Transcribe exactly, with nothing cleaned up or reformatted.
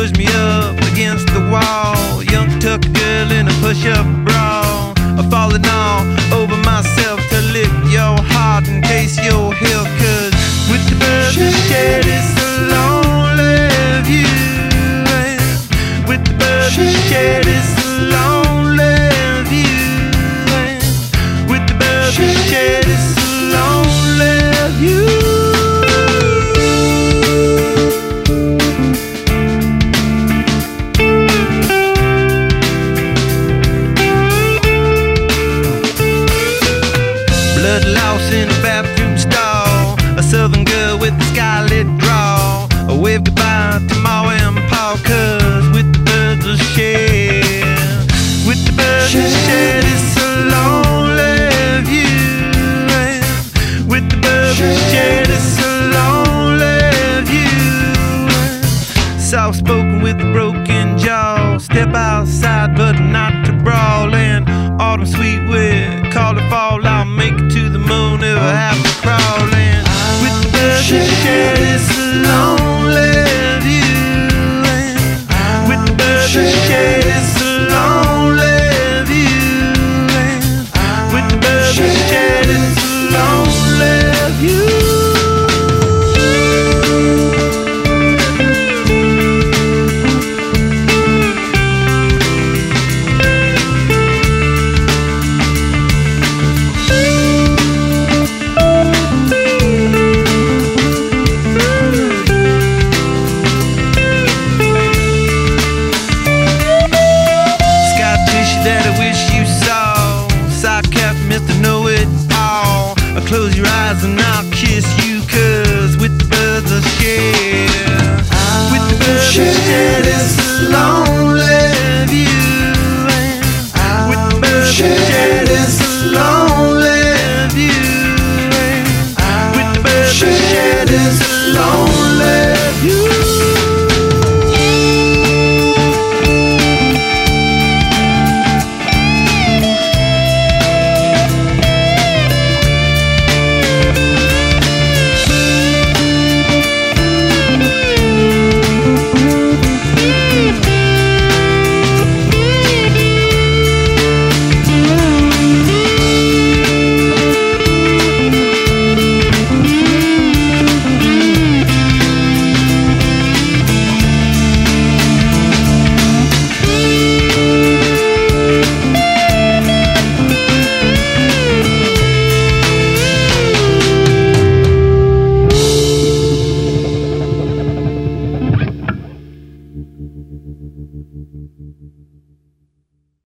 push me up against the wall. Young tuck girl in a push-up bra. I'm falling all over myself to lift your heart and taste your hill. Cause with the birds that shed it's a lonely view. And with the birds that shed it's a lonely view. And with the birds that shed it's a lonely view. Blood lost in a bathroom stall. A southern girl with a skylit draw. A wave goodbye to Ma and Pa. Cause with the birds of shed, with the birds of shed it's a lonely view. And with the birds of shed it's a lonely view. Soft spoken with a broken jaw. Step outside but not to brawl. And autumn sweet with call it fall. I'll make it to the moon if I have to crawl in. With the birds that shed it's